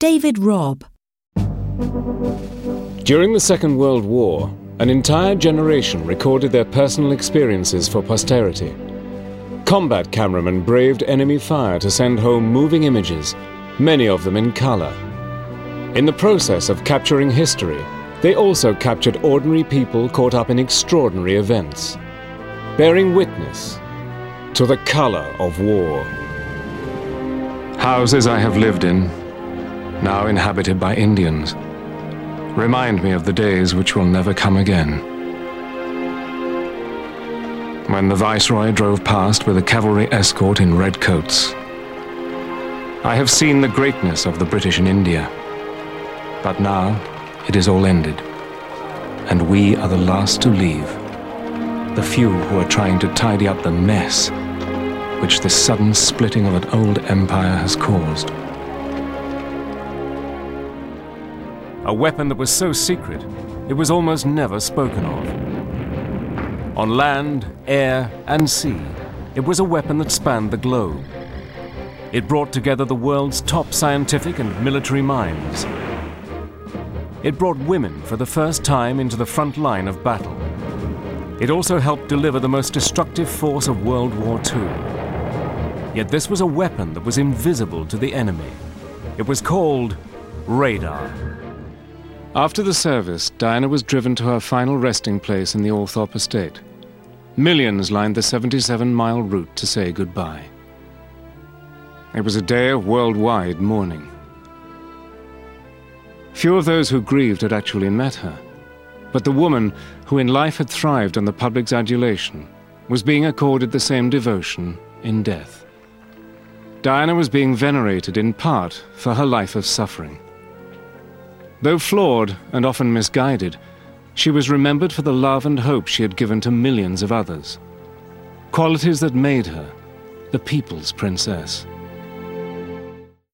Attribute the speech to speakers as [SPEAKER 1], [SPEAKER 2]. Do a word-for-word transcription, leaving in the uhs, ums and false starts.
[SPEAKER 1] David Robb.
[SPEAKER 2] During the Second World War, an entire generation recorded their personal experiences for posterity. Combat cameramen braved enemy fire to send home moving images, many of them in color. In the process of capturing history, they also captured ordinary people caught up in extraordinary events, bearing witness to the color of war. Houses I have lived in, now inhabited by Indians, remind me of the days which will never come again. When the Viceroy drove past with a cavalry escort in red coats. I have seen the greatness of the British in India, but now it is all ended, and we are the last to leave, the few who are trying to tidy up the mess which the sudden splitting of an old empire has caused. A weapon that was so secret, it was almost never spoken of. On land, air, and sea, it was a weapon that spanned the globe. It brought together the world's top scientific and military minds. It brought women for the first time into the front line of battle. It also helped deliver the most destructive force of World War Two. Yet this was a weapon that was invisible to the enemy. It was called radar. After the service, Diana was driven to her final resting place in the Althorpe estate. Millions lined the seventy-seven mile route to say goodbye. It was a day of worldwide mourning. Few of those who grieved had actually met her, but the woman who in life had thrived on the public's adulation was being accorded the same devotion in death. Diana was being venerated in part for her life of suffering. Though flawed and often misguided, she was remembered for the love and hope she had given to millions of others, qualities that made her the people's princess.